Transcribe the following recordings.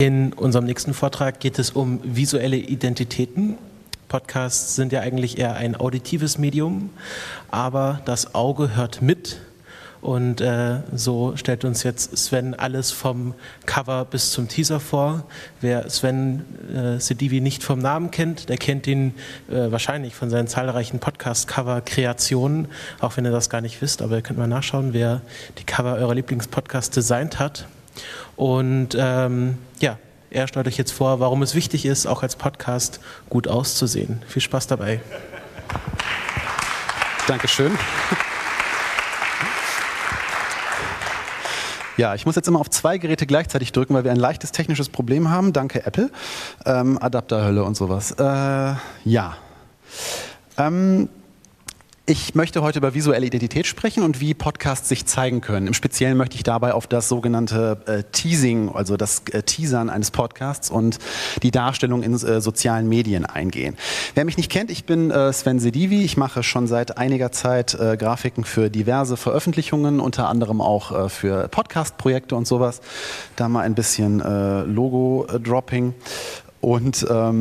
In unserem nächsten Vortrag geht es um visuelle Identitäten. Podcasts sind ja eigentlich eher ein auditives Medium, aber das Auge hört mit. Und so stellt uns jetzt Sven alles vom Cover bis zum Teaser vor. Wer Sven Sedivy nicht vom Namen kennt, der kennt ihn wahrscheinlich von seinen zahlreichen Podcast-Cover-Kreationen, auch wenn ihr das gar nicht wisst, aber ihr könnt mal nachschauen, wer die Cover eurer Lieblingspodcasts designt hat. Und er stellt euch jetzt vor, warum es wichtig ist, auch als Podcast gut auszusehen. Viel Spaß dabei. Dankeschön. Ja, ich muss jetzt immer auf 2 Geräte gleichzeitig drücken, weil wir ein leichtes technisches Problem haben. Danke, Apple. Adapterhölle und sowas. Ich möchte heute über visuelle Identität sprechen und wie Podcasts sich zeigen können. Im Speziellen möchte ich dabei auf das sogenannte Teasing, also das Teasern eines Podcasts und die Darstellung in sozialen Medien eingehen. Wer mich nicht kennt, ich bin Sven Sedivy. Ich mache schon seit einiger Zeit Grafiken für diverse Veröffentlichungen, unter anderem auch für Podcast-Projekte und sowas. Da mal ein bisschen Logo-Dropping. Und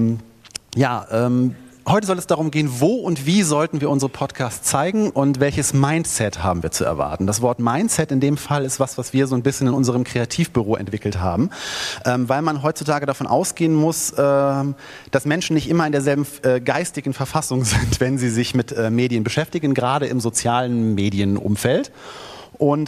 heute soll es darum gehen, wo und wie sollten wir unsere Podcasts zeigen und welches Mindset haben wir zu erwarten. Das Wort Mindset in dem Fall ist was wir so ein bisschen in unserem Kreativbüro entwickelt haben, weil man heutzutage davon ausgehen muss, dass Menschen nicht immer in derselben geistigen Verfassung sind, wenn sie sich mit Medien beschäftigen, gerade im sozialen Medienumfeld. Und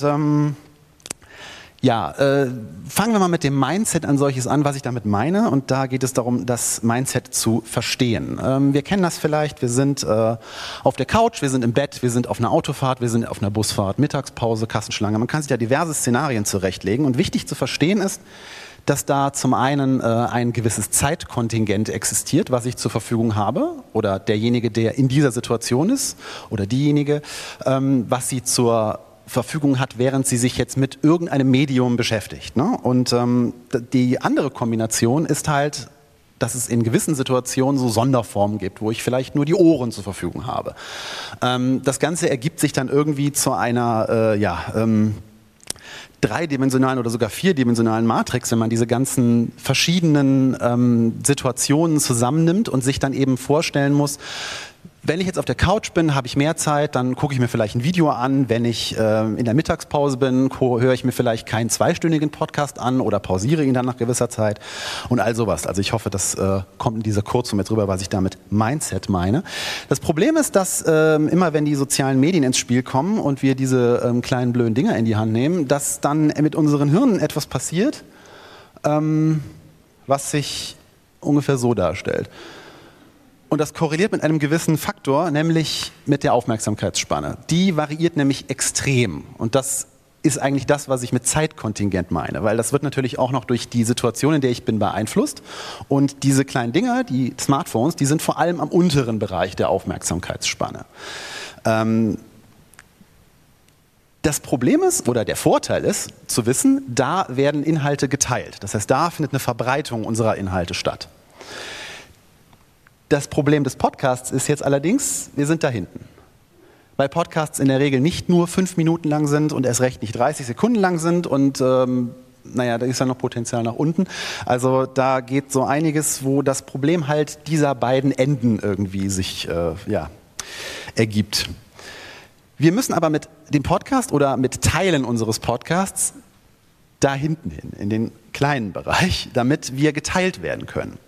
fangen wir mal mit dem Mindset an solches an, was ich damit meine. Und da geht es darum, das Mindset zu verstehen. Wir kennen das vielleicht, wir sind auf der Couch, wir sind im Bett, wir sind auf einer Autofahrt, wir sind auf einer Busfahrt, Mittagspause, Kassenschlange. Man kann sich da diverse Szenarien zurechtlegen. Und wichtig zu verstehen ist, dass da zum einen ein gewisses Zeitkontingent existiert, was ich zur Verfügung habe, oder derjenige, der in dieser Situation ist, oder diejenige, was sie zur Verfügung hat, während sie sich jetzt mit irgendeinem Medium beschäftigt. Ne? Und die andere Kombination ist halt, dass es in gewissen Situationen so Sonderformen gibt, wo ich vielleicht nur die Ohren zur Verfügung habe. Das Ganze ergibt sich dann irgendwie zu einer dreidimensionalen oder sogar vierdimensionalen Matrix, wenn man diese ganzen verschiedenen Situationen zusammennimmt und sich dann eben vorstellen muss, wenn ich jetzt auf der Couch bin, habe ich mehr Zeit, dann gucke ich mir vielleicht ein Video an. Wenn ich in der Mittagspause bin, höre ich mir vielleicht keinen 2-stündigen Podcast an oder pausiere ihn dann nach gewisser Zeit und all sowas. Also ich hoffe, das kommt in dieser Kurzform jetzt rüber, was ich damit Mindset meine. Das Problem ist, dass immer wenn die sozialen Medien ins Spiel kommen und wir diese kleinen blöden Dinger in die Hand nehmen, dass dann mit unseren Hirnen etwas passiert, was sich ungefähr so darstellt. Und das korreliert mit einem gewissen Faktor, nämlich mit der Aufmerksamkeitsspanne. Die variiert nämlich extrem. Und das ist eigentlich das, was ich mit Zeitkontingent meine. Weil das wird natürlich auch noch durch die Situation, in der ich bin, beeinflusst. Und diese kleinen Dinger, die Smartphones, die sind vor allem am unteren Bereich der Aufmerksamkeitsspanne. Das Problem ist, oder der Vorteil ist, zu wissen, da werden Inhalte geteilt. Das heißt, da findet eine Verbreitung unserer Inhalte statt. Das Problem des Podcasts ist jetzt allerdings, wir sind da hinten. Weil Podcasts in der Regel nicht nur 5 Minuten lang sind und erst recht nicht 30 Sekunden lang sind und da ist ja noch Potenzial nach unten. Also da geht so einiges, wo das Problem halt dieser beiden Enden irgendwie sich ergibt. Wir müssen aber mit dem Podcast oder mit Teilen unseres Podcasts da hinten hin, in den kleinen Bereich, damit wir geteilt werden können.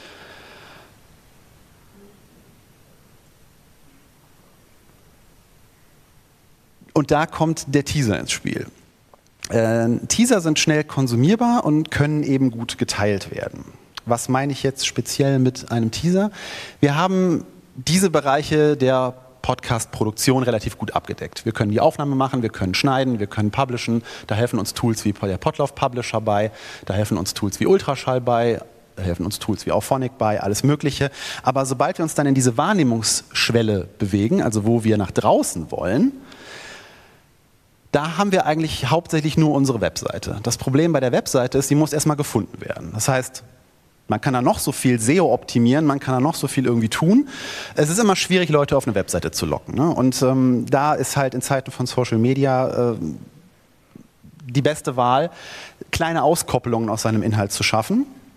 Und da kommt der Teaser ins Spiel. Teaser sind schnell konsumierbar und können eben gut geteilt werden. Was meine ich jetzt speziell mit einem Teaser? Wir haben diese Bereiche der Podcast-Produktion relativ gut abgedeckt. Wir können die Aufnahme machen, wir können schneiden, wir können publishen. Da helfen uns Tools wie der Podlove Publisher bei, da helfen uns Tools wie Ultraschall bei, da helfen uns Tools wie Auphonic bei, alles Mögliche. Aber sobald wir uns dann in diese Wahrnehmungsschwelle bewegen, also wo wir nach draußen wollen, da haben wir eigentlich hauptsächlich nur unsere Webseite. Das Problem bei der Webseite ist, sie muss erstmal gefunden werden. Das heißt, man kann da noch so viel SEO optimieren, man kann da noch so viel irgendwie tun. Es ist immer schwierig, Leute auf eine Webseite zu locken. Ne? Und da ist halt in Zeiten von Social Media die beste Wahl, kleine Auskoppelungen aus seinem Inhalt zu schaffen.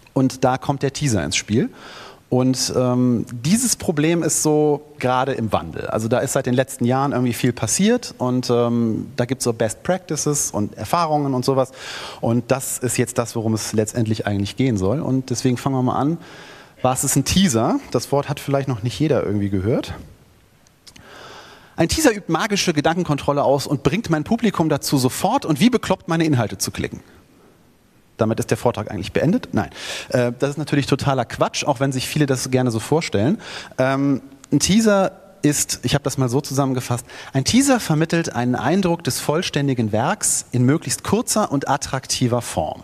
Und da kommt der Teaser ins Spiel. Und dieses Problem ist so gerade im Wandel. Also da ist seit den letzten Jahren irgendwie viel passiert und da gibt es so Best Practices und Erfahrungen und sowas. Und das ist jetzt das, worum es letztendlich eigentlich gehen soll. Und deswegen fangen wir mal an. Was ist ein Teaser? Das Wort hat vielleicht noch nicht jeder irgendwie gehört. Ein Teaser übt magische Gedankenkontrolle aus und bringt mein Publikum dazu, sofort und wie bekloppt meine Inhalte zu klicken. Damit ist der Vortrag eigentlich beendet. Nein, das ist natürlich totaler Quatsch, auch wenn sich viele das gerne so vorstellen. Ein Teaser ist, ich habe das mal so zusammengefasst, ein Teaser vermittelt einen Eindruck des vollständigen Werks in möglichst kurzer und attraktiver Form.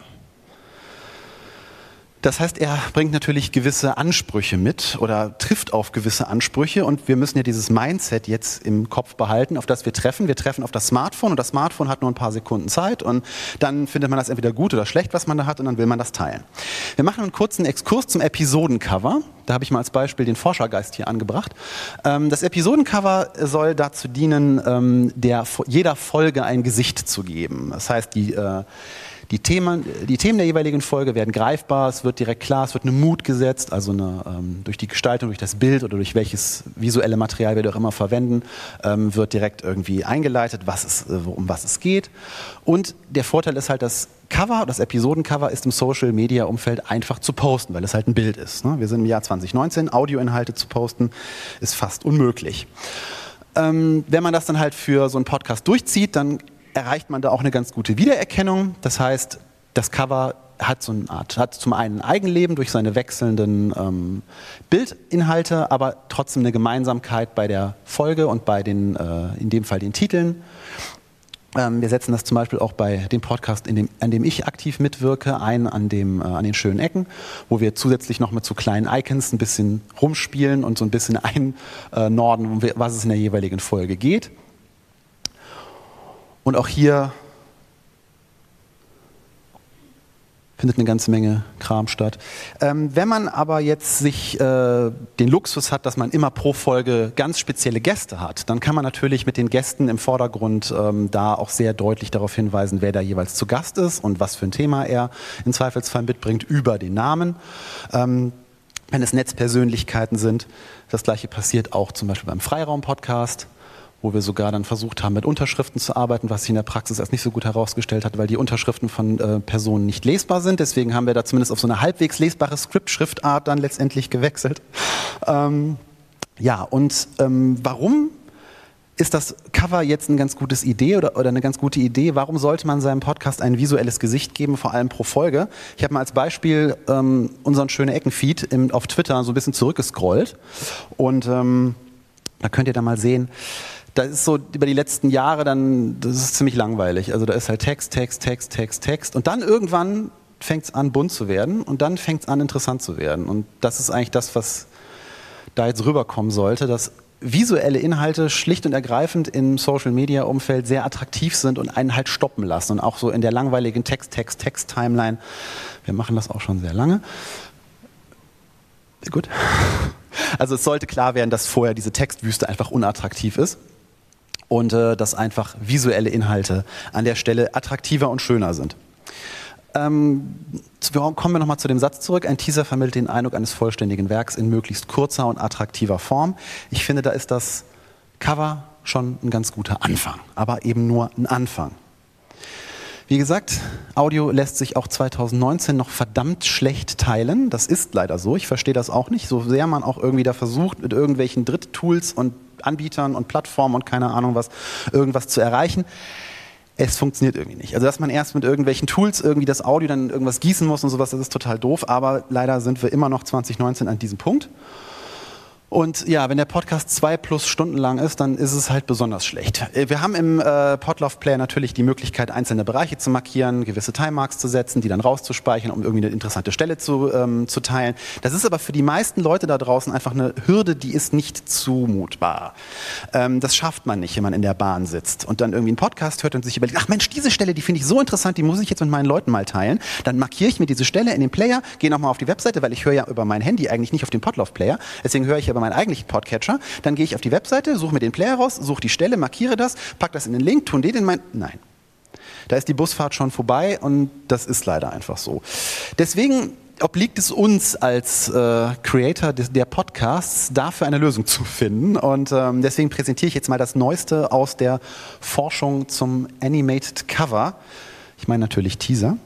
Das heißt, er bringt natürlich gewisse Ansprüche mit oder trifft auf gewisse Ansprüche und wir müssen ja dieses Mindset jetzt im Kopf behalten, auf das wir treffen. Wir treffen auf das Smartphone und das Smartphone hat nur ein paar Sekunden Zeit und dann findet man das entweder gut oder schlecht, was man da hat und dann will man das teilen. Wir machen einen kurzen Exkurs zum Episodencover. Da habe ich mal als Beispiel den Forschergeist hier angebracht. Das Episodencover soll dazu dienen, jeder Folge ein Gesicht zu geben. Das heißt, die Themen der jeweiligen Folge werden greifbar, es wird direkt klar, es wird eine Mut gesetzt, also durch die Gestaltung, durch das Bild oder durch welches visuelle Material wir auch immer verwenden, wird direkt irgendwie eingeleitet, um was es geht. Und der Vorteil ist halt, das Episodencover ist im Social-Media-Umfeld einfach zu posten, weil es halt ein Bild ist. Ne? Wir sind im Jahr 2019, Audioinhalte zu posten ist fast unmöglich. Wenn man das dann halt für so einen Podcast durchzieht, dann erreicht man da auch eine ganz gute Wiedererkennung. Das heißt, das Cover hat zum einen ein Eigenleben durch seine wechselnden Bildinhalte, aber trotzdem eine Gemeinsamkeit bei der Folge und bei in dem Fall den Titeln. Wir setzen das zum Beispiel auch bei dem Podcast, an dem ich aktiv mitwirke, an den schönen Ecken, wo wir zusätzlich noch mit so kleinen Icons ein bisschen rumspielen und so ein bisschen einnorden, was es in der jeweiligen Folge geht. Und auch hier findet eine ganze Menge Kram statt. Wenn man aber jetzt sich den Luxus hat, dass man immer pro Folge ganz spezielle Gäste hat, dann kann man natürlich mit den Gästen im Vordergrund da auch sehr deutlich darauf hinweisen, wer da jeweils zu Gast ist und was für ein Thema er im Zweifelsfall mitbringt über den Namen. Wenn es Netzpersönlichkeiten sind, das gleiche passiert auch zum Beispiel beim Freiraum-Podcast, wo wir sogar dann versucht haben, mit Unterschriften zu arbeiten, was sich in der Praxis als nicht so gut herausgestellt hat, weil die Unterschriften von Personen nicht lesbar sind. Deswegen haben wir da zumindest auf so eine halbwegs lesbare Script-Schriftart dann letztendlich gewechselt. Warum ist das Cover jetzt eine ganz gute Idee oder eine ganz gute Idee? Warum sollte man seinem Podcast ein visuelles Gesicht geben, vor allem pro Folge? Ich habe mal als Beispiel unseren schönen Ecken-Feed auf Twitter so ein bisschen zurückgescrollt und da könnt ihr da mal sehen, da ist so über die letzten Jahre das ist ziemlich langweilig. Also da ist halt Text und dann irgendwann fängt es an bunt zu werden und dann fängt es an interessant zu werden. Und das ist eigentlich das, was da jetzt rüberkommen sollte, dass visuelle Inhalte schlicht und ergreifend im Social-Media-Umfeld sehr attraktiv sind und einen halt stoppen lassen. Und auch so in der langweiligen Text-Timeline. Wir machen das auch schon sehr lange. Gut. Also es sollte klar werden, dass vorher diese Textwüste einfach unattraktiv ist und dass einfach visuelle Inhalte an der Stelle attraktiver und schöner sind. Kommen wir nochmal zu dem Satz zurück. Ein Teaser vermittelt den Eindruck eines vollständigen Werks in möglichst kurzer und attraktiver Form. Ich finde, da ist das Cover schon ein ganz guter Anfang, aber eben nur ein Anfang. Wie gesagt, Audio lässt sich auch 2019 noch verdammt schlecht teilen. Das ist leider so. Ich verstehe das auch nicht. So sehr man auch irgendwie da versucht, mit irgendwelchen Dritttools und Anbietern und Plattformen und keine Ahnung was, irgendwas zu erreichen. Es funktioniert irgendwie nicht. Also dass man erst mit irgendwelchen Tools irgendwie das Audio dann in irgendwas gießen muss und sowas, das ist total doof. Aber leider sind wir immer noch 2019 an diesem Punkt. Und ja, wenn der Podcast 2+ Stunden lang ist, dann ist es halt besonders schlecht. Wir haben im Podlove Player natürlich die Möglichkeit, einzelne Bereiche zu markieren, gewisse Timemarks zu setzen, die dann rauszuspeichern, um irgendwie eine interessante Stelle zu teilen. Das ist aber für die meisten Leute da draußen einfach eine Hürde, die ist nicht zumutbar. Das schafft man nicht, wenn man in der Bahn sitzt und dann irgendwie einen Podcast hört und sich überlegt, ach Mensch, diese Stelle, die finde ich so interessant, die muss ich jetzt mit meinen Leuten mal teilen. Dann markiere ich mir diese Stelle in den Player, gehe nochmal auf die Webseite, weil ich höre ja über mein Handy eigentlich nicht auf den Podlove Player, deswegen höre ich aber meinen eigentlichen Podcatcher, dann gehe ich auf die Webseite, suche mir den Player raus, suche die Stelle, markiere das, packe das in den Link, tun den in mein... Nein. Da ist die Busfahrt schon vorbei und das ist leider einfach so. Deswegen obliegt es uns als Creator der Podcasts, dafür eine Lösung zu finden. Und deswegen präsentiere ich jetzt mal das Neueste aus der Forschung zum Animated Cover. Ich meine natürlich Teaser.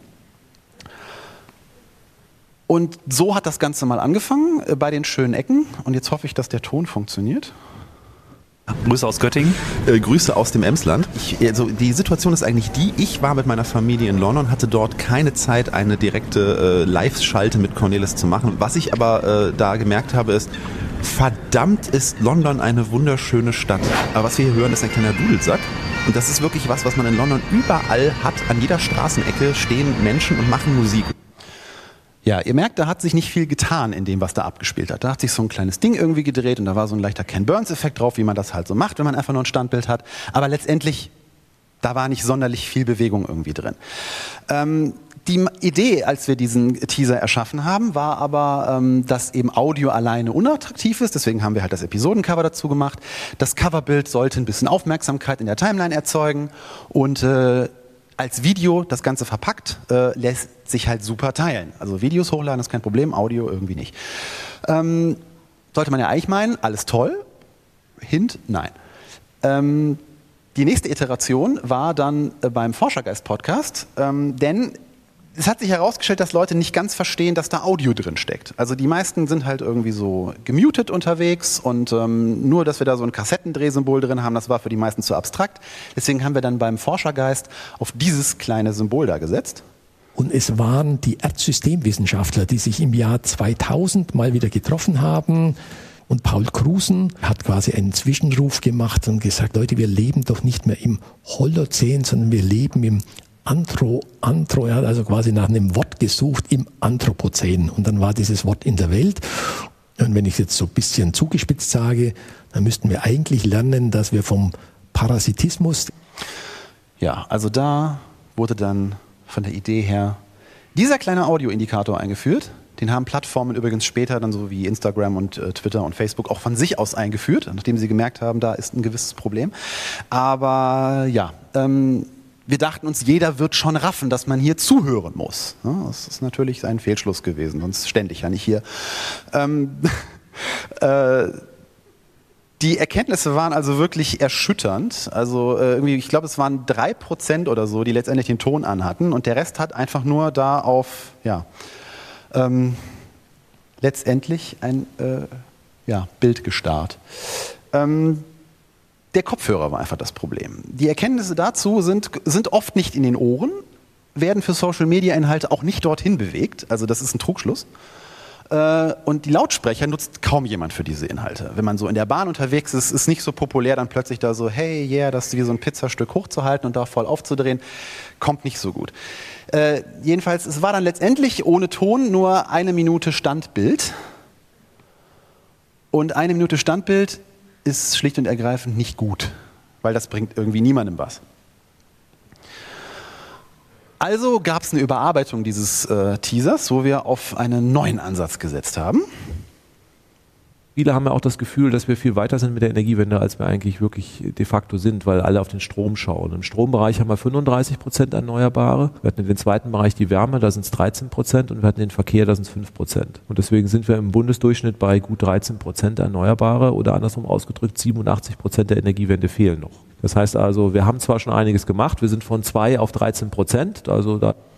Und so hat das Ganze mal angefangen bei den schönen Ecken. Und jetzt hoffe ich, dass der Ton funktioniert. Grüße aus Göttingen. Grüße aus dem Emsland. Also die Situation ist eigentlich die, ich war mit meiner Familie in London, hatte dort keine Zeit, eine direkte Live-Schalte mit Cornelis zu machen. Was ich aber da gemerkt habe, ist, verdammt ist London eine wunderschöne Stadt. Aber was wir hier hören, ist ein kleiner Dudelsack. Und das ist wirklich was man in London überall hat. An jeder Straßenecke stehen Menschen und machen Musik. Ja, ihr merkt, da hat sich nicht viel getan in dem, was da abgespielt hat. Da hat sich so ein kleines Ding irgendwie gedreht und da war so ein leichter Ken Burns-Effekt drauf, wie man das halt so macht, wenn man einfach nur ein Standbild hat. Aber letztendlich, da war nicht sonderlich viel Bewegung irgendwie drin. Die Idee, als wir diesen Teaser erschaffen haben, war aber, dass eben Audio alleine unattraktiv ist. Deswegen haben wir halt das Episodencover dazu gemacht. Das Coverbild sollte ein bisschen Aufmerksamkeit in der Timeline erzeugen und als Video das Ganze verpackt, lässt sich halt super teilen. Also Videos hochladen ist kein Problem, Audio irgendwie nicht. Sollte man ja eigentlich meinen, alles toll. Hint, nein. Die nächste Iteration war dann beim Forschergeist-Podcast, denn es hat sich herausgestellt, dass Leute nicht ganz verstehen, dass da Audio drin steckt. Also die meisten sind halt irgendwie so gemutet unterwegs und nur, dass wir da so ein Kassettendrehsymbol drin haben, das war für die meisten zu abstrakt. Deswegen haben wir dann beim Forschergeist auf dieses kleine Symbol da gesetzt. Und es waren die Erdsystemwissenschaftler, die sich im Jahr 2000 mal wieder getroffen haben. Und Paul Krusen hat quasi einen Zwischenruf gemacht und gesagt, Leute, wir leben doch nicht mehr im Holozän, sondern wir leben im er hat also quasi nach einem Wort gesucht, im Anthropozän. Und dann war dieses Wort in der Welt. Und wenn ich jetzt so ein bisschen zugespitzt sage, dann müssten wir eigentlich lernen, dass wir vom Parasitismus... Ja, also da wurde dann von der Idee her dieser kleine Audioindikator eingeführt. Den haben Plattformen übrigens später dann so wie Instagram und Twitter und Facebook auch von sich aus eingeführt, nachdem sie gemerkt haben, da ist ein gewisses Problem. Aber ja, wir dachten uns, jeder wird schon raffen, dass man hier zuhören muss. Das ist natürlich ein Fehlschluss gewesen, sonst stände ich ja nicht hier. Die Erkenntnisse waren also wirklich erschütternd. Also irgendwie, ich glaube, es waren 3% oder so, die letztendlich den Ton anhatten. Und der Rest hat einfach nur da auf, letztendlich ein Bild gestarrt. Der Kopfhörer war einfach das Problem. Die Erkenntnisse dazu sind oft nicht in den Ohren, werden für Social-Media-Inhalte auch nicht dorthin bewegt. Also das ist ein Trugschluss. Und die Lautsprecher nutzt kaum jemand für diese Inhalte. Wenn man so in der Bahn unterwegs ist, ist nicht so populär, dann plötzlich da so, hey, yeah, das ist wie so ein Pizzastück hochzuhalten und da voll aufzudrehen, kommt nicht so gut. Jedenfalls, es war dann letztendlich ohne Ton nur 1 Minute Standbild. Und 1 Minute Standbild ist schlicht und ergreifend nicht gut, weil das bringt irgendwie niemandem was. Also gab es eine Überarbeitung dieses Teasers, wo wir auf einen neuen Ansatz gesetzt haben. Viele haben ja auch das Gefühl, dass wir viel weiter sind mit der Energiewende, als wir eigentlich wirklich de facto sind, weil alle auf den Strom schauen. Im Strombereich haben wir 35% Erneuerbare. Wir hatten in den zweiten Bereich die Wärme, da sind es 13% und wir hatten den Verkehr, da sind es 5%. Und deswegen sind wir im Bundesdurchschnitt bei gut 13% Erneuerbare oder andersrum ausgedrückt, 87% der Energiewende fehlen noch. Das heißt also, wir haben zwar schon einiges gemacht, wir sind von 2 auf 13%. Also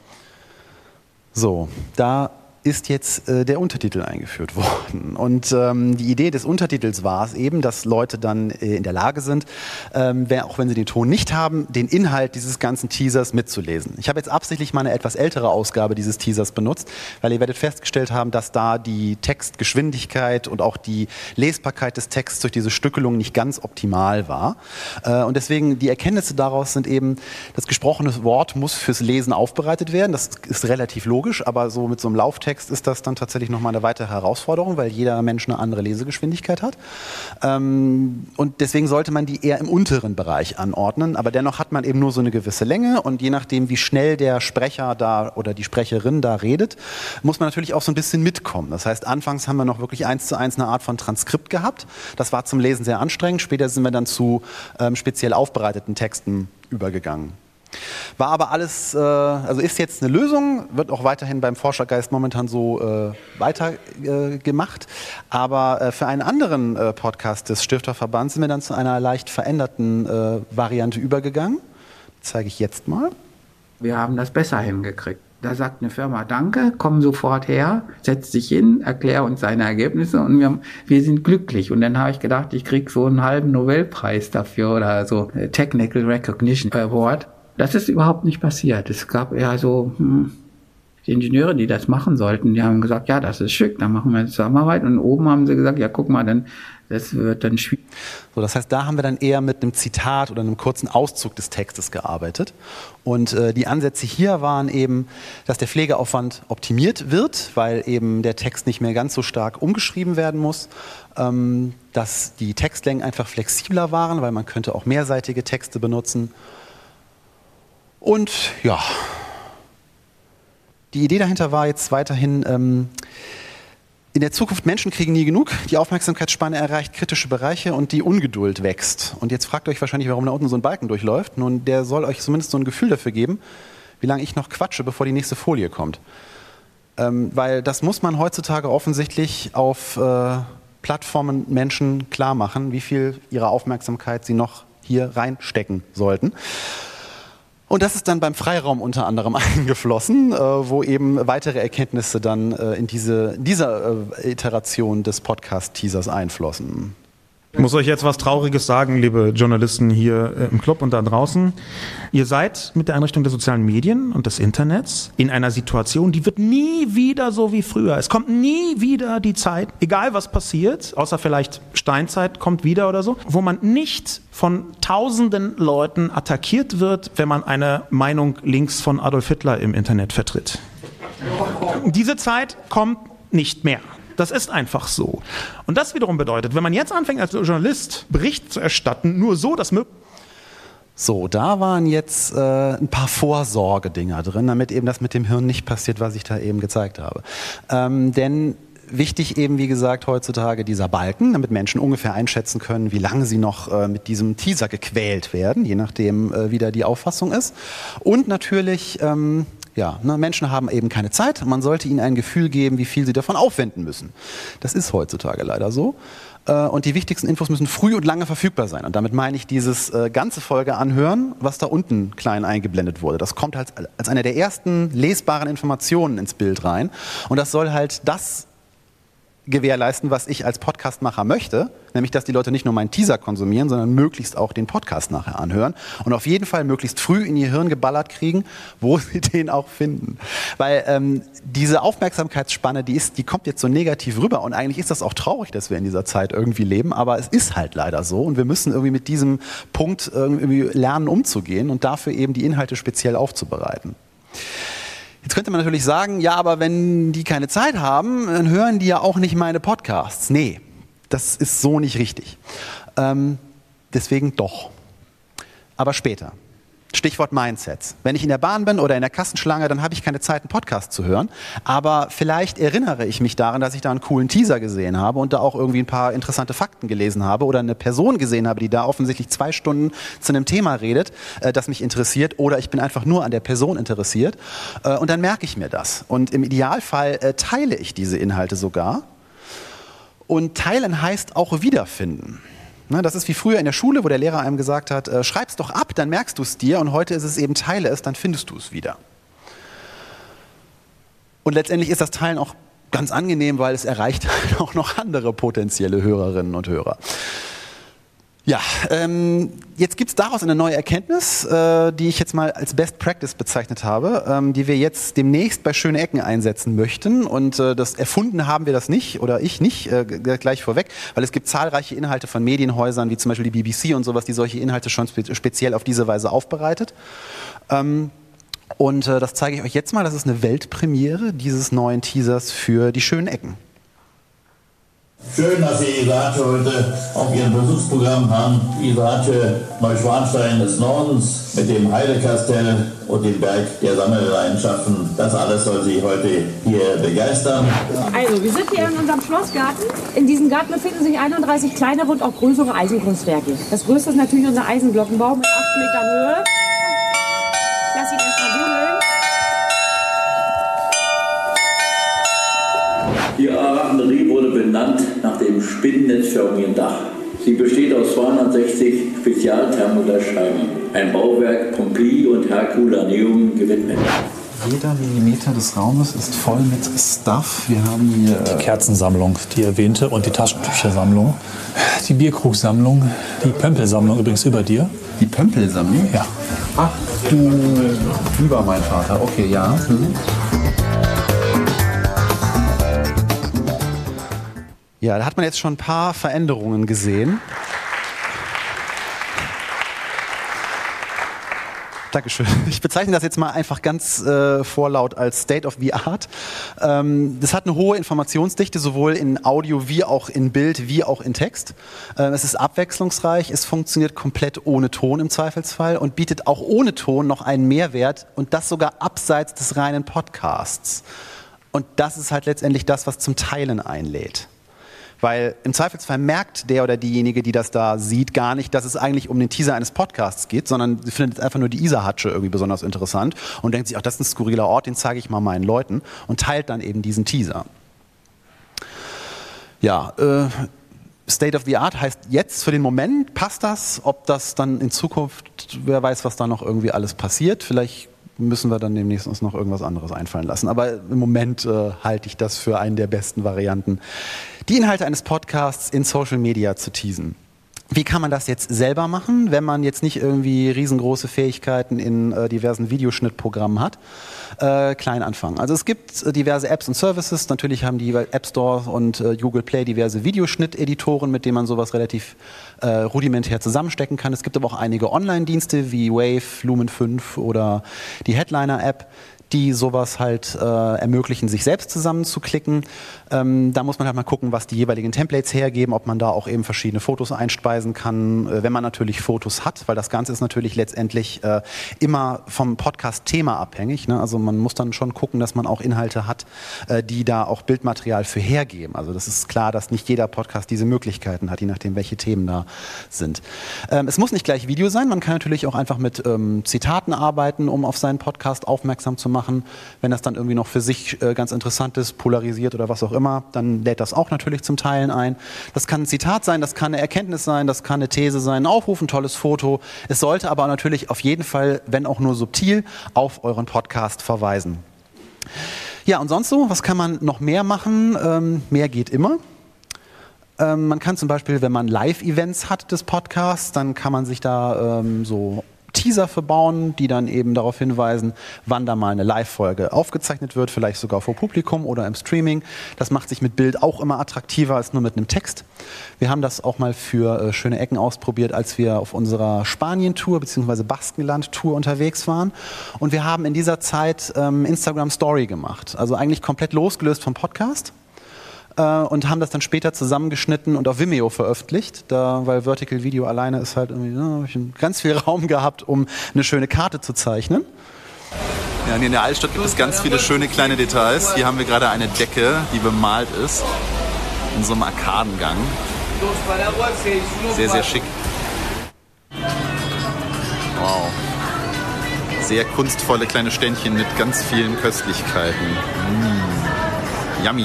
da ist jetzt der Untertitel eingeführt worden. Und die Idee des Untertitels war es eben, dass Leute dann in der Lage sind, auch wenn sie den Ton nicht haben, den Inhalt dieses ganzen Teasers mitzulesen. Ich habe jetzt absichtlich mal eine etwas ältere Ausgabe dieses Teasers benutzt, weil ihr werdet festgestellt haben, dass da die Textgeschwindigkeit und auch die Lesbarkeit des Texts durch diese Stückelung nicht ganz optimal war. Und deswegen die Erkenntnisse daraus sind eben, das gesprochene Wort muss fürs Lesen aufbereitet werden. Das ist relativ logisch, aber so mit so einem Lauftext ist das dann tatsächlich nochmal eine weitere Herausforderung, weil jeder Mensch eine andere Lesegeschwindigkeit hat. Und deswegen sollte man die eher im unteren Bereich anordnen, aber dennoch hat man eben nur so eine gewisse Länge und je nachdem, wie schnell der Sprecher da oder die Sprecherin da redet, muss man natürlich auch so ein bisschen mitkommen. Das heißt, anfangs haben wir noch wirklich 1:1 eine Art von Transkript gehabt. Das war zum Lesen sehr anstrengend. Später sind wir dann zu speziell aufbereiteten Texten übergegangen. War aber alles, also ist jetzt eine Lösung, wird auch weiterhin beim Forschergeist momentan so weitergemacht. Aber für einen anderen Podcast des Stifterverbands sind wir dann zu einer leicht veränderten Variante übergegangen. Die zeige ich jetzt mal. Wir haben das besser hingekriegt. Da sagt eine Firma, danke, komm sofort her, setz dich hin, erklär uns deine Ergebnisse und wir sind glücklich. Und dann habe ich gedacht, ich krieg so einen halben Nobelpreis dafür oder so Technical Recognition Award. Das ist überhaupt nicht passiert. Es gab eher so die Ingenieure, die das machen sollten, die haben gesagt, ja, das ist schick, dann machen wir eine Zusammenarbeit. Und oben haben sie gesagt, ja, guck mal, das wird dann schwierig. So, das heißt, da haben wir dann eher mit einem Zitat oder einem kurzen Auszug des Textes gearbeitet. Und die Ansätze hier waren eben, dass der Pflegeaufwand optimiert wird, weil eben der Text nicht mehr ganz so stark umgeschrieben werden muss, dass die Textlängen einfach flexibler waren, weil man könnte auch mehrseitige Texte benutzen. Und ja, die Idee dahinter war jetzt weiterhin, in der Zukunft Menschen kriegen nie genug, die Aufmerksamkeitsspanne erreicht kritische Bereiche und die Ungeduld wächst. Und jetzt fragt euch wahrscheinlich, warum da unten so ein Balken durchläuft. Nun, der soll euch zumindest so ein Gefühl dafür geben, wie lange ich noch quatsche, bevor die nächste Folie kommt. Weil das muss man heutzutage offensichtlich auf Plattformen Menschen klar machen, wie viel ihrer Aufmerksamkeit sie noch hier reinstecken sollten. Und das ist dann beim Freiraum unter anderem eingeflossen, wo eben weitere Erkenntnisse dann in dieser Iteration des Podcast-Teasers einflossen. Ich muss euch jetzt was Trauriges sagen, liebe Journalisten hier im Club und da draußen. Ihr seid mit der Einrichtung der sozialen Medien und des Internets in einer Situation, die wird nie wieder so wie früher. Es kommt nie wieder die Zeit, egal was passiert, außer vielleicht Steinzeit kommt wieder oder so, wo man nicht von tausenden Leuten attackiert wird, wenn man eine Meinung links von Adolf Hitler im Internet vertritt. Diese Zeit kommt nicht mehr. Das ist einfach so. Und das wiederum bedeutet, wenn man jetzt anfängt als Journalist Bericht zu erstatten, nur so, dass möglich. So, da waren jetzt ein paar Vorsorgedinger drin, damit eben das mit dem Hirn nicht passiert, was ich da eben gezeigt habe. Denn wichtig eben, wie gesagt, heutzutage dieser Balken, damit Menschen ungefähr einschätzen können, wie lange sie noch mit diesem Teaser gequält werden, je nachdem, wie da die Auffassung ist. Und natürlich... Menschen haben eben keine Zeit. Man sollte ihnen ein Gefühl geben, wie viel sie davon aufwenden müssen. Das ist heutzutage leider so. Und die wichtigsten Infos müssen früh und lange verfügbar sein. Und damit meine ich dieses ganze Folge anhören, was da unten klein eingeblendet wurde. Das kommt halt als eine der ersten lesbaren Informationen ins Bild rein. Und das soll halt das gewährleisten, was ich als Podcastmacher möchte, nämlich, dass die Leute nicht nur meinen Teaser konsumieren, sondern möglichst auch den Podcast nachher anhören und auf jeden Fall möglichst früh in ihr Hirn geballert kriegen, wo sie den auch finden. Weil diese Aufmerksamkeitsspanne, die kommt jetzt so negativ rüber und eigentlich ist das auch traurig, dass wir in dieser Zeit irgendwie leben, aber es ist halt leider so und wir müssen irgendwie mit diesem Punkt irgendwie lernen, umzugehen und dafür eben die Inhalte speziell aufzubereiten. Jetzt könnte man natürlich sagen, ja, aber wenn die keine Zeit haben, dann hören die ja auch nicht meine Podcasts. Nee, das ist so nicht richtig. Deswegen doch. Aber später. Stichwort Mindsets. Wenn ich in der Bahn bin oder in der Kassenschlange, dann habe ich keine Zeit, einen Podcast zu hören. Aber vielleicht erinnere ich mich daran, dass ich da einen coolen Teaser gesehen habe und da auch irgendwie ein paar interessante Fakten gelesen habe oder eine Person gesehen habe, die da offensichtlich 2 Stunden zu einem Thema redet, das mich interessiert, oder ich bin einfach nur an der Person interessiert. Und dann merke ich mir das. Und im Idealfall teile ich diese Inhalte sogar. Und teilen heißt auch wiederfinden. Das ist wie früher in der Schule, wo der Lehrer einem gesagt hat, schreib's doch ab, dann merkst du es dir. Und heute ist es eben, teile es, dann findest du es wieder. Und letztendlich ist das Teilen auch ganz angenehm, weil es erreicht auch noch andere potenzielle Hörerinnen und Hörer. Ja, jetzt gibt es daraus eine neue Erkenntnis, die ich jetzt mal als Best Practice bezeichnet habe, die wir jetzt demnächst bei Schöne Ecken einsetzen möchten. Und das erfunden haben wir das nicht, oder ich nicht, gleich vorweg, weil es gibt zahlreiche Inhalte von Medienhäusern, wie zum Beispiel die BBC und sowas, die solche Inhalte schon speziell auf diese Weise aufbereitet. Und das zeige ich euch jetzt mal. Das ist eine Weltpremiere dieses neuen Teasers für die Schönen Ecken. Schön, dass Sie Isarte heute auf Ihrem Besuchsprogramm haben. Isarte, Neuschwanstein des Nordens mit dem Heidekastell und dem Berg der Sammelleidenschaften. Das alles soll Sie heute hier begeistern. Also, wir sind hier in unserem Schlossgarten. In diesem Garten befinden sich 31 kleinere und auch größere Eisenkunstwerke. Das größte ist natürlich unser Eisenglockenbau mit 8 Metern Höhe. Die A-Raffinerie wurde benannt nach dem spinnennetzförmigen Dach. Sie besteht aus 260 Spezialthermodachscheiben. Ein Bauwerk Pompeii und Herculaneum gewidmet. Jeder Millimeter des Raumes ist voll mit Stuff. Wir haben hier die Kerzensammlung, die erwähnte, und die Taschentüchersammlung, die Bierkrugsammlung, die Pömpelsammlung übrigens über dir. Die Pömpelsammlung? Ja. Ach du lieber mein Vater, okay, ja. Ja, da hat man jetzt schon ein paar Veränderungen gesehen. Dankeschön. Ich bezeichne das jetzt mal einfach ganz vorlaut als State of the Art. Das hat eine hohe Informationsdichte, sowohl in Audio wie auch in Bild, wie auch in Text. Es ist abwechslungsreich, es funktioniert komplett ohne Ton im Zweifelsfall und bietet auch ohne Ton noch einen Mehrwert, und das sogar abseits des reinen Podcasts. Und das ist halt letztendlich das, was zum Teilen einlädt. Weil im Zweifelsfall merkt der oder diejenige, die das da sieht, gar nicht, dass es eigentlich um den Teaser eines Podcasts geht, sondern sie findet einfach nur die Isar-Hatsche irgendwie besonders interessant und denkt sich, ach, das ist ein skurriler Ort, den zeige ich mal meinen Leuten, und teilt dann eben diesen Teaser. Ja, State of the Art heißt jetzt für den Moment, passt das? Ob das dann in Zukunft, wer weiß, was da noch irgendwie alles passiert, vielleicht müssen wir dann demnächst uns noch irgendwas anderes einfallen lassen. Aber im Moment halte ich das für einen der besten Varianten, die Inhalte eines Podcasts in Social Media zu teasen. Wie kann man das jetzt selber machen, wenn man jetzt nicht irgendwie riesengroße Fähigkeiten in diversen Videoschnittprogrammen hat? Klein anfangen. Also es gibt diverse Apps und Services. Natürlich haben die App Store und Google Play diverse Videoschnitteditoren, mit denen man sowas relativ rudimentär zusammenstecken kann. Es gibt aber auch einige Online-Dienste wie Wave, Lumen 5 oder die Headliner-App, die sowas halt ermöglichen, sich selbst zusammenzuklicken. Da muss man halt mal gucken, was die jeweiligen Templates hergeben, ob man da auch eben verschiedene Fotos einspeisen kann, wenn man natürlich Fotos hat, weil das Ganze ist natürlich letztendlich immer vom Podcast-Thema abhängig, ne? Also man muss dann schon gucken, dass man auch Inhalte hat, die da auch Bildmaterial für hergeben. Also das ist klar, dass nicht jeder Podcast diese Möglichkeiten hat, je nachdem, welche Themen da sind. Es muss nicht gleich Video sein, man kann natürlich auch einfach mit Zitaten arbeiten, um auf seinen Podcast aufmerksam zu machen. Wenn das dann irgendwie noch für sich ganz interessant ist, polarisiert oder was auch immer, dann lädt das auch natürlich zum Teilen ein. Das kann ein Zitat sein, das kann eine Erkenntnis sein, das kann eine These sein, ein Aufruf, ein tolles Foto. Es sollte aber natürlich auf jeden Fall, wenn auch nur subtil, auf euren Podcast verweisen. Ja, und sonst so, was kann man noch mehr machen? Mehr geht immer. Man kann zum Beispiel, wenn man Live-Events hat des Podcasts, dann kann man sich da so Teaser verbauen, die dann eben darauf hinweisen, wann da mal eine Live-Folge aufgezeichnet wird, vielleicht sogar vor Publikum oder im Streaming. Das macht sich mit Bild auch immer attraktiver als nur mit einem Text. Wir haben das auch mal für Schöne Ecken ausprobiert, als wir auf unserer Spanien-Tour bzw. Baskenland-Tour unterwegs waren. Und wir haben in dieser Zeit Instagram Story gemacht, also eigentlich komplett losgelöst vom Podcast. Und haben das dann später zusammengeschnitten und auf Vimeo veröffentlicht, weil Vertical Video alleine ist halt irgendwie, habe ich ganz viel Raum gehabt, um eine schöne Karte zu zeichnen. Ja, und in der Altstadt gibt es ganz viele schöne kleine Details. Hier haben wir gerade eine Decke, die bemalt ist, in so einem Arkadengang. Sehr, sehr schick. Wow. Sehr kunstvolle kleine Ständchen mit ganz vielen Köstlichkeiten. Yummy.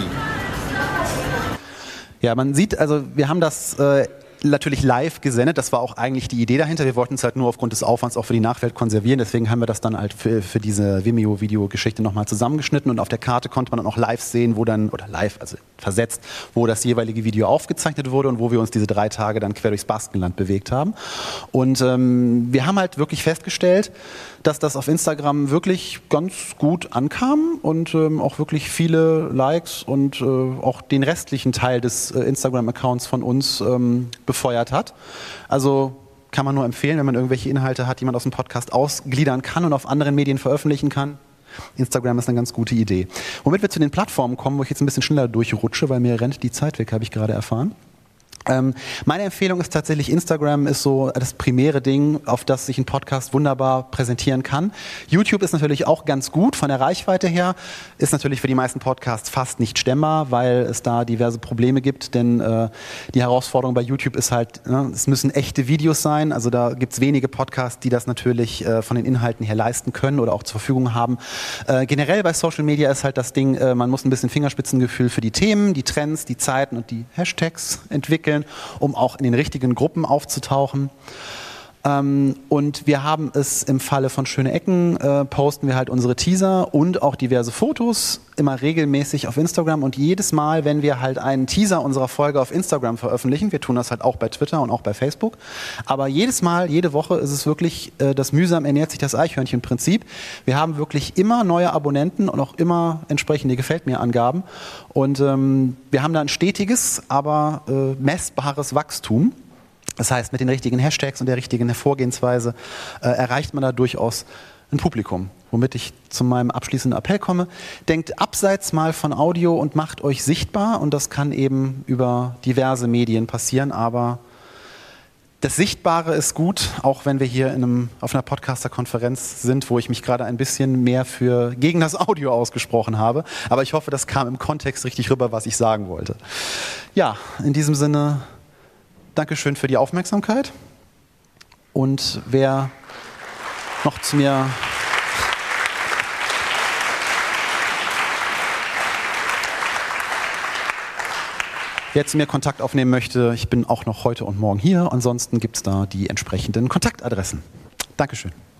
Ja, man sieht, also wir haben das natürlich live gesendet. Das war auch eigentlich die Idee dahinter. Wir wollten es halt nur aufgrund des Aufwands auch für die Nachwelt konservieren. Deswegen haben wir das dann halt für diese Vimeo-Video-Geschichte nochmal zusammengeschnitten. Und auf der Karte konnte man dann auch live sehen, wo dann, oder live, also versetzt, wo das jeweilige Video aufgezeichnet wurde und wo wir uns diese 3 Tage dann quer durchs Baskenland bewegt haben. Und wir haben halt wirklich festgestellt, dass das auf Instagram wirklich ganz gut ankam und auch wirklich viele Likes und auch den restlichen Teil des Instagram-Accounts von uns befeuert hat. Also kann man nur empfehlen, wenn man irgendwelche Inhalte hat, die man aus dem Podcast ausgliedern kann und auf anderen Medien veröffentlichen kann. Instagram ist eine ganz gute Idee. Womit wir zu den Plattformen kommen, wo ich jetzt ein bisschen schneller durchrutsche, weil mir rennt die Zeit weg, habe ich gerade erfahren. Meine Empfehlung ist tatsächlich, Instagram ist so das primäre Ding, auf das sich ein Podcast wunderbar präsentieren kann. YouTube ist natürlich auch ganz gut von der Reichweite her, ist natürlich für die meisten Podcasts fast nicht stemmbar, weil es da diverse Probleme gibt, denn die Herausforderung bei YouTube ist halt, es müssen echte Videos sein, also da gibt es wenige Podcasts, die das natürlich von den Inhalten her leisten können oder auch zur Verfügung haben. Generell bei Social Media ist halt das Ding, man muss ein bisschen Fingerspitzengefühl für die Themen, die Trends, die Zeiten und die Hashtags entwickeln, um auch in den richtigen Gruppen aufzutauchen. Und wir haben es im Falle von Schöne Ecken, posten wir halt unsere Teaser und auch diverse Fotos immer regelmäßig auf Instagram. Und jedes Mal, wenn wir halt einen Teaser unserer Folge auf Instagram veröffentlichen, wir tun das halt auch bei Twitter und auch bei Facebook, aber jedes Mal, jede Woche ist es wirklich, das mühsam ernährt sich das Eichhörnchen-Prinzip. Wir haben wirklich immer neue Abonnenten und auch immer entsprechende Gefällt-mir-Angaben. Und wir haben da ein stetiges, aber messbares Wachstum. Das heißt, mit den richtigen Hashtags und der richtigen Vorgehensweise erreicht man da durchaus ein Publikum. Womit ich zu meinem abschließenden Appell komme. Denkt abseits mal von Audio und macht euch sichtbar. Und das kann eben über diverse Medien passieren. Aber das Sichtbare ist gut, auch wenn wir hier auf einer Podcaster-Konferenz sind, wo ich mich gerade ein bisschen mehr gegen das Audio ausgesprochen habe. Aber ich hoffe, das kam im Kontext richtig rüber, was ich sagen wollte. Ja, in diesem Sinne, Dankeschön für die Aufmerksamkeit. Und wer noch zu mir Kontakt aufnehmen möchte, ich bin auch noch heute und morgen hier. Ansonsten gibt es da die entsprechenden Kontaktadressen. Dankeschön.